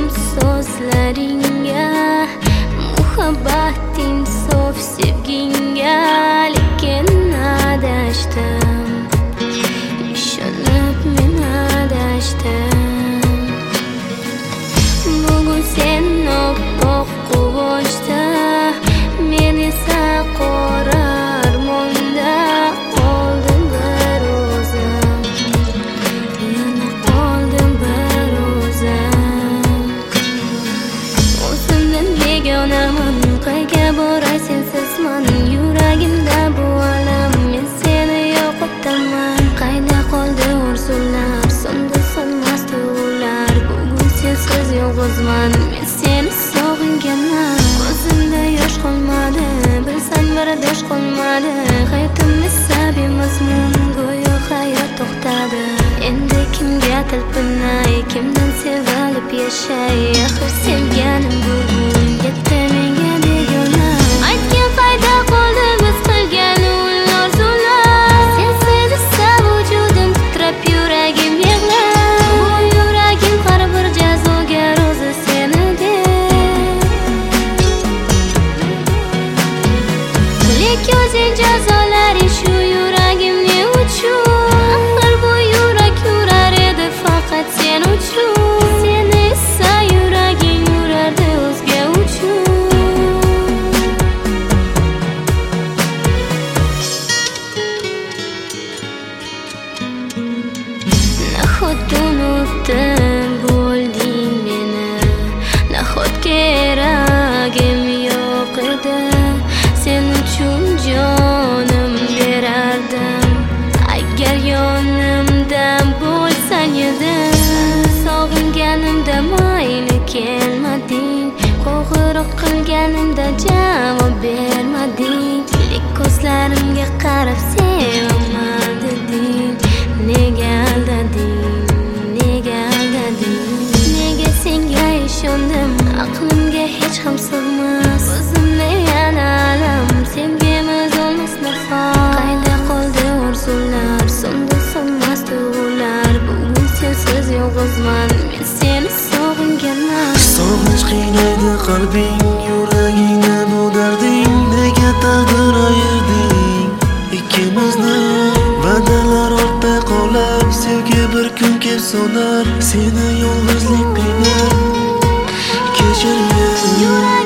so'zlaringga, muhabbating sof sevgingga, lekin adashdim, ishonib men adashdim. Bugun sen oppoq quvonchda, men esa qora armonda qoldim bir o'zim, yana qoldim bir o'zim. O'zimdan begonaman, qayga boray sensizman, yuragimda bu alam, men seni yo'qotaman. Qayda qoldi orzular, so'ndi so'nmas tuyg'ular, bugun sensiz yolg'izman, men seni sog'inganman. Ko'zimda yosh qolmadi, bilsam bardosh qolmadi, hayotim esa bemazmun, go'yo hayot to'xtadi. Endi kimga talpinay, kimdan sevilib yashay, axir sevganim bugun yetdi menga begona. Aytgin qayda qoldi biz qilgan orzular, sensiz esa vujudim titrab yuragim yig'lar. Bu yuragim har bir jazoga rozi seni deb, lekin o'zing jazolaring shu yuragimni uchun. Axir bu yurak yurar edi faqat sen uchun, seni esa yuraging yurardi o'zga uchun. Nahot unutib bo'lding meni, nahot keragim yo'q edi, sen uchun jonim berardim, agar yonimda bo'lsang edi. Sog'inganimda mayli kelmading, qo'ng'iroq qilganimda javob bermading, lek ko'zlarimga qarab sevaman deding. Nega aldading, nega aldading, nega senga ishondim, aqlimga hech ham sig'mas. O'zimni yana alam, sevgimiz olmas nafas. Qayda qoldi orzular, so'ndi so'nmas tuyg'ular, bugun sensiz yolg'izman, men seni sog'inganman. Sog'inch qiynaydi qalbing, yuragingda bu darding, nega taqdir ayırding ikkimizni? Va'dalar ortda qolib, sevgi bir kun kelib so'nar, seni yolg'izlik qiynar. Kechir meni.